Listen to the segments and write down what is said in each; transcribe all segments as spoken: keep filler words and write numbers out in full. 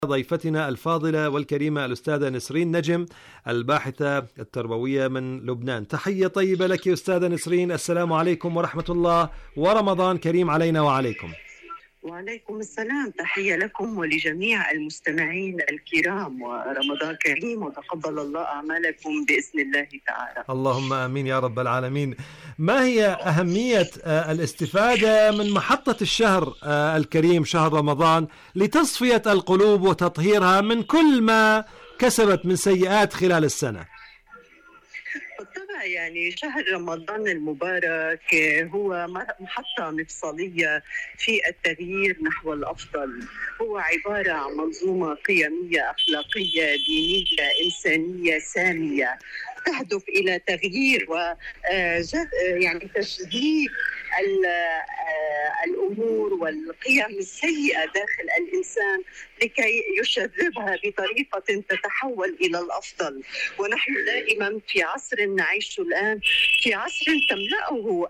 ضيفتنا الفاضلة والكريمة الأستاذة نسرين نجم، الباحثة التربوية من لبنان. تحية طيبة لك أستاذة نسرين، السلام عليكم ورحمة الله، ورمضان كريم علينا وعليكم. وعليكم السلام، تحية لكم ولجميع المستمعين الكرام، ورمضان كريم وتقبل الله أعمالكم بإذن الله تعالى. اللهم آمين يا رب العالمين. ما هي أهمية الاستفادة من محطة الشهر الكريم شهر رمضان لتصفية القلوب وتطهيرها من كل ما كسبت من سيئات خلال السنة؟ بالطبع يعني شهر رمضان المبارك هو محطة مفصلية في التغيير نحو الأفضل. هو عبارة عن منظومة قيمية أخلاقية دينية إنسانية سامية تهدف إلى تغيير و يعني تجديد الأمور والقيم السيئة داخل الإنسان لكي يشذبها بطريقة تتحول إلى الأفضل. ونحن دائما في عصر نعيش الآن، في عصر تملأه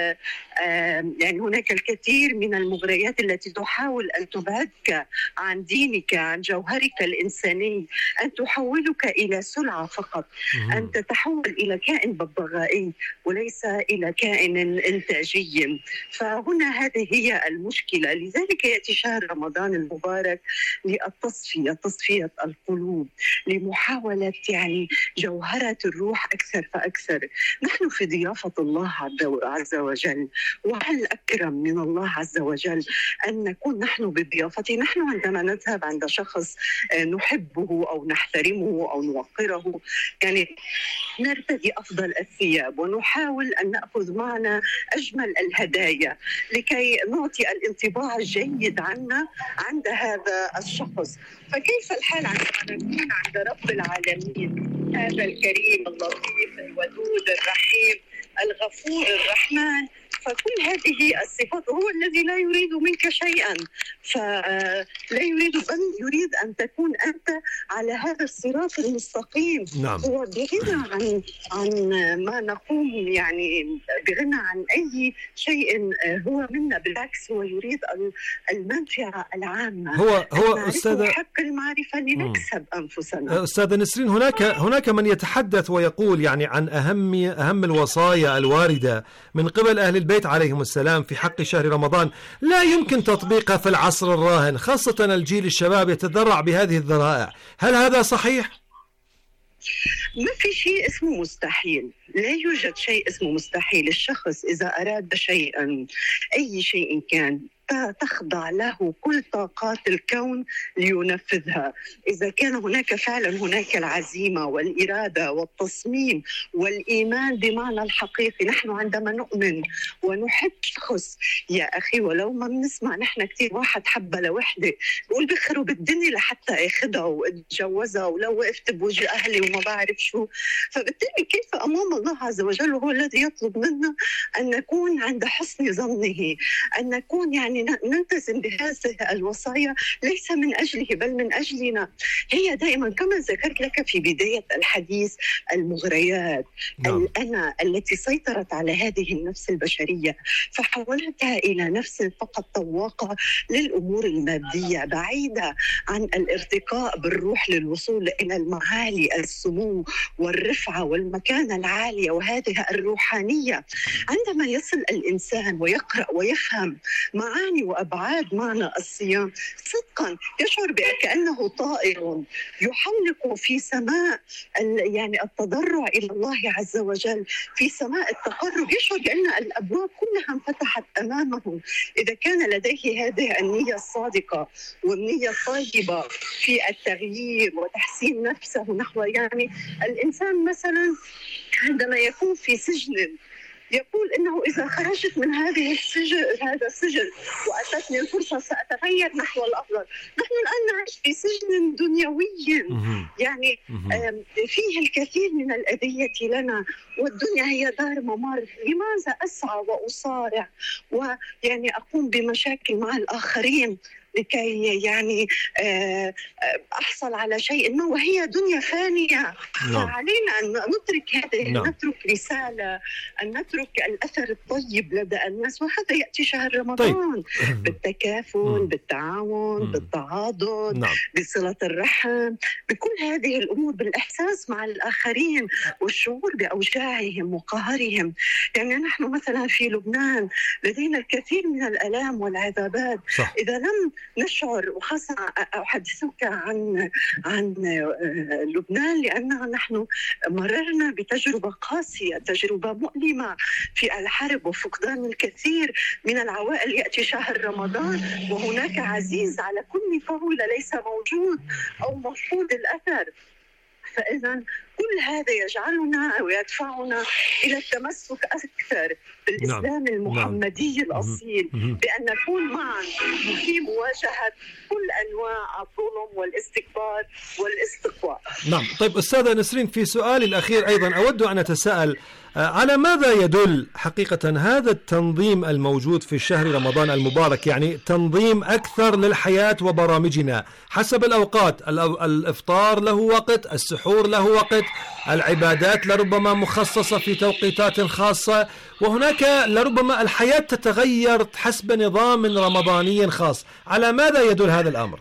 يعني هناك الكثير من المغريات التي تحاول أن تبعدك عن دينك، عن جوهرك الإنساني، أن تحولك إلى سلعة فقط، أن تتحول إلى كائن ببغائي وليس إلى كائن إنتاجي. فهنا هذه هي المشكلة. لذلك يأتي شهر رمضان المبارك للتصفية، تصفية القلوب، لمحاولة يعني جوهرة الروح أكثر فأكثر. نحن في ضيافة الله عز وجل، وهل أكرم من الله عز وجل أن نكون نحن بضيافته؟ نحن عندما نذهب عند شخص نحبه أو نحترمه أو نوقره يعني نرتدي أفضل الثياب ونحاول أن نأخذ معنا أجمل الهدايا لكي نعطي الانطباع الجيد عنا عند هذا الشخص. فكيف الحال عندما نكون عند رب العالمين هذا الكريم اللطيف الودود الرحيم الغفور الرحمن؟ فكل هذه الصفات هو الذي لا يريد منك شيئا، فلا يريد بل يريد أن تكون أنت على هذا الصراط المستقيم. نعم. هو بغنى عن عن ما نقوم يعني بغنى عن أي شيء هو منا، بالعكس هو يريد المنفعة العامة. هو هو أستاذ حق المعرفة لنكسب أنفسنا. أستاذ نسرين، هناك هناك من يتحدث ويقول يعني عن أهم أهم الوصايا الواردة من قبل أهل البيت عليهم السلام في حق شهر رمضان لا يمكن تطبيقها في العصر الراهن، خاصة الجيل الشباب يتذرع بهذه الذرائع. هل هذا صحيح؟ ما في شيء اسمه مستحيل، لا يوجد شيء اسمه مستحيل. الشخص إذا أراد شيئا أي شيء كان تخضع له كل طاقات الكون لينفذها. إذا كان هناك فعلا هناك العزيمة والإرادة والتصميم والإيمان بمعنى الحقيقي. نحن عندما نؤمن ونحب شخص يا أخي، ولو ما بنسمع نحن كتير واحد حب لوحدة بقول بخرب الدنيا لحتى أخذها واتجوزها ولو وقفت بوجه أهلي وما بعرف شو. فبالتالي كيف أمام الله عز وجل وهو الذي يطلب منا أن نكون عند حسن ظنه، أن نكون يعني نلتزم بهذه الوصايا ليس من أجله بل من أجلنا. هي دائما كما ذكرت لك في بداية الحديث المغريات، نعم. الأنا التي سيطرت على هذه النفس البشرية فحولتها إلى نفس فقط طواقة للأمور المادية بعيدة عن الارتقاء بالروح للوصول إلى المعالي، السمو والرفعة والمكانة العالية وهذه الروحانية. عندما يصل الإنسان ويقرأ ويفهم معاني وأبعاد معنى الصيام صدقا يشعر كأنه طائر يحلق في سماء يعني التضرع إلى الله عز وجل، في سماء التقرب، يشعر بأن الأبواب كلها انفتحت أمامه. إذا كان لديه هذه النية الصادقة والنية الطيبة في التغيير وتحسين نفسه نحو يعني الإنسان مثلا عندما يكون في سجن يقول إنه إذا خرجت من هذه السجن هذا السجن وأتتني الفرصة سأتغير نحو الأفضل. نحن الآن نعيش في سجن دنيوي يعني فيه الكثير من الأذية لنا، والدنيا هي دار ممر. لماذا أسعى وأصارع ويعني أقوم بمشاكل مع الآخرين؟ لكي يعني أحصل على شيء ما، وهي دنيا فانية. نعم. فعلينا أن نترك هذا، نعم. أن نترك رسالة، أن نترك الأثر الطيب لدى الناس. وهذا يأتي شهر رمضان. طيب. بالتكافل، بالتعاون، مم. بالتعاضد، نعم. بصلة الرحم، بكل هذه الأمور، بالإحساس مع الآخرين والشعور بأوجاعهم وقهرهم. يعني نحن مثلا في لبنان لدينا الكثير من الآلام والعذابات. صح. إذا لم نشعر، وخاصة أحدثك عن عن لبنان لأننا نحن مررنا بتجربة قاسية، تجربة مؤلمة في الحرب وفقدان الكثير من العوائل. يأتي شهر رمضان وهناك عزيز على كل فهولة ليس موجود أو مفقود الأثر. فإذا كل هذا يجعلنا ويدفعنا إلى التمسك أكثر بالإسلام نعم. المحمدي نعم. الأصيل، بأن نكون معا في مواجهة كل أنواع الظلم والاستكبار والاستقواء. نعم. طيب أستاذة نسرين، في سؤالي الأخير أيضا أود أن أتساءل على ماذا يدل حقيقة هذا التنظيم الموجود في شهر رمضان المبارك؟ يعني تنظيم أكثر للحياة وبرامجنا حسب الأوقات، الإفطار له وقت، السحور له وقت، العبادات لربما مخصصة في توقيتات خاصة، وهناك لربما الحياة تتغير حسب نظام رمضاني خاص. على ماذا يدل هذا الأمر؟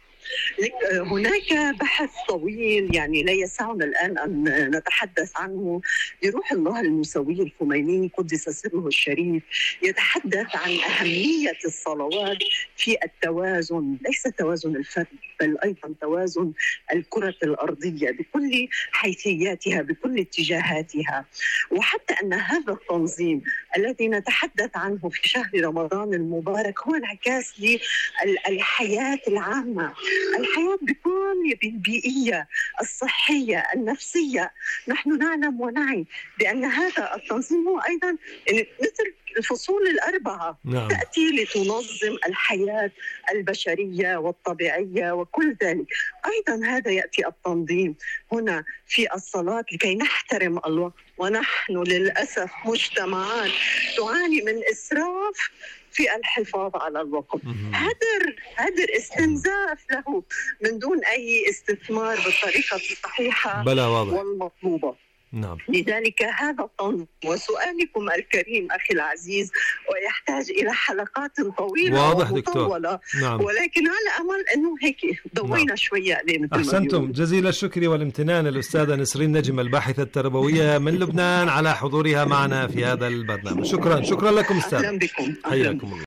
هناك بحث طويل يعني لا يسعنا الآن أن نتحدث عنه، لروح الله المسوي الخميني قدس سره الشريف، يتحدث عن أهمية الصلوات في التوازن، ليس توازن الفرد بل أيضا توازن الكرة الأرضية بكل حيثياتها بكل اتجاهاتها. وحتى أن هذا التنظيم الذي نتحدث عنه في شهر رمضان المبارك هو انعكاس للحياة العامة، الحياة بكل البيئية الصحية النفسية. نحن نعلم ونعي بأن هذا التنظيم هو أيضا مثل الفصول الأربعة نعم. تأتي لتنظم الحياة البشرية والطبيعية وكل ذلك. أيضا هذا يأتي التنظيم هنا في الصلاة لكي نحترم الوقت. ونحن للأسف مجتمعات تعاني من إسراف في الحفاظ على الوقت، هدر هدر استنزاف له من دون أي استثمار بالطريقة الصحيحة والمطلوبة. نعم. لذلك هذا التنظيم وسؤالكم الكريم أخي العزيز ويحتاج إلى حلقات طويلة ومطولة. نعم. ولكن على أمل أنه هيك ضوينا نعم. شوية عليه. أحسنتم، جزيل الشكر والامتنان الأستاذة نسرين نجم الباحثة التربوية من لبنان على حضورها معنا في هذا البرنامج. شكرا شكرا لكم أستاذ. أهلا بكم. حياكم الله.